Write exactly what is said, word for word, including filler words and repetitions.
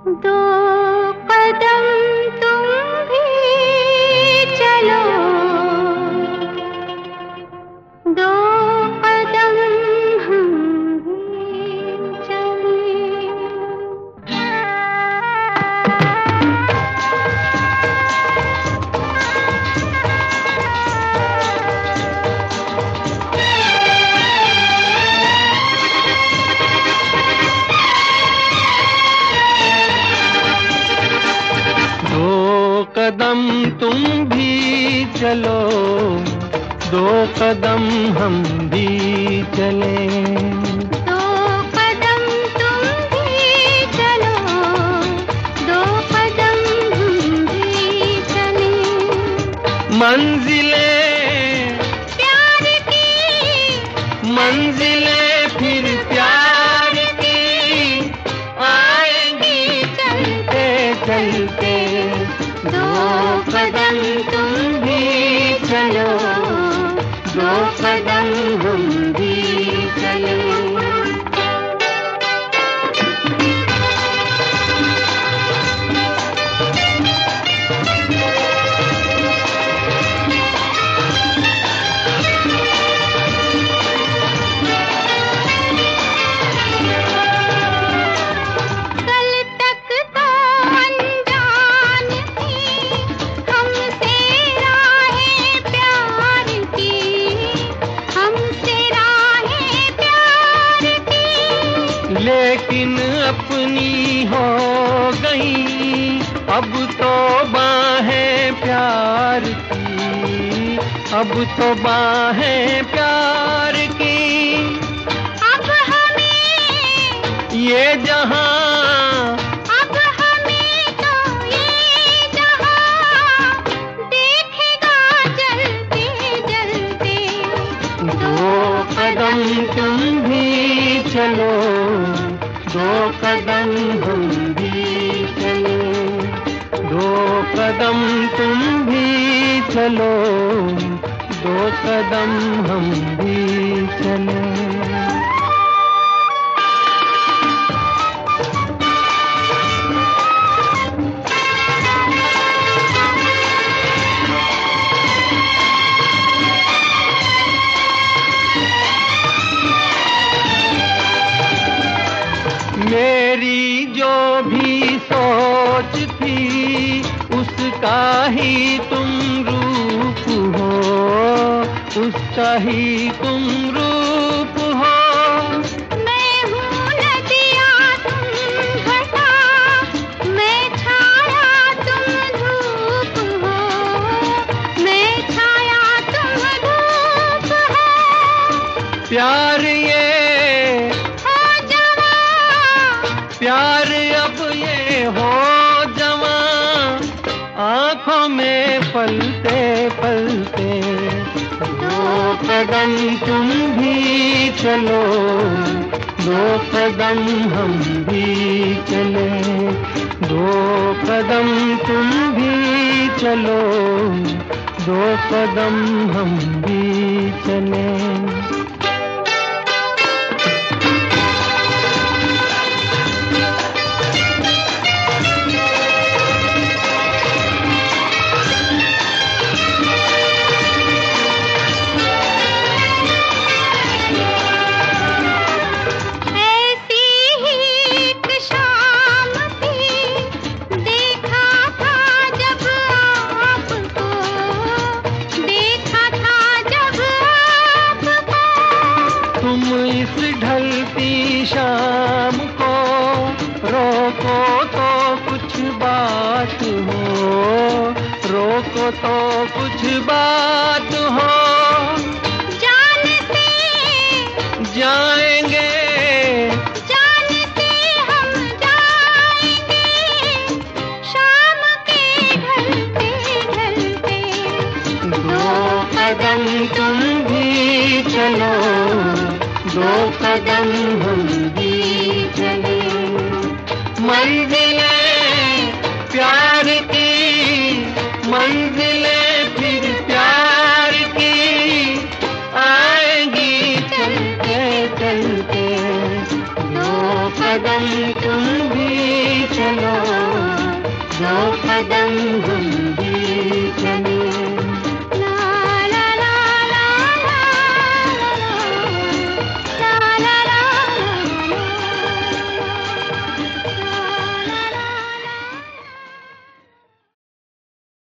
दो कदम तुम भी चलो, दो कदम हम भी चलें। कदम तुम भी चलो, दो कदम हम भी चलें। दो कदम तुम भी चलो, दो कदम हम भी चलें। मंजिलें प्यार की, मंजिलें फिर प्यार की आएंगी चलते चलते। दो कदम तुम भी चलो, दो कदम हम भी चलें। लेकिन अपनी हो गई अब तो बाहें प्यार की, अब तो बाहें प्यार की। अब हमें ये जहां, अब हमें तो ये जहां देखेगा जलते जलते। दो कदम तुम भी चलो, दो कदम हम भी चलें। दो कदम तुम भी चलो, दो कदम हम भी चलें। मेरी जो भी सोच थी उसका ही तुम रूप हो, उसका ही तुम रूप हो। मैं हूँ नदिया तुम घटा, मैं छाया तुम धूप हो, मैं छाया तुम धूप हो। प्यार ये प्यार अब ये हो जवां, आँखों में पलते पलते। दो कदम तुम भी चलो, दो कदम हम भी चलें। दो कदम तुम भी चलो, दो कदम हम भी चलें। इस ढलती शाम को रोको तो कुछ बात हो, रोको तो कुछ बात हो। जानते जाएंगे, जानते हम जाएंगे, शाम के ढलते ढलते। दो कदम तुम भी चलो, दो कदम हम भी चलें। मंजिलें प्यार की, मंजिलें फिर प्यार की आएंगी चलते चलते। दो कदम तुम भी चलो, दो कदम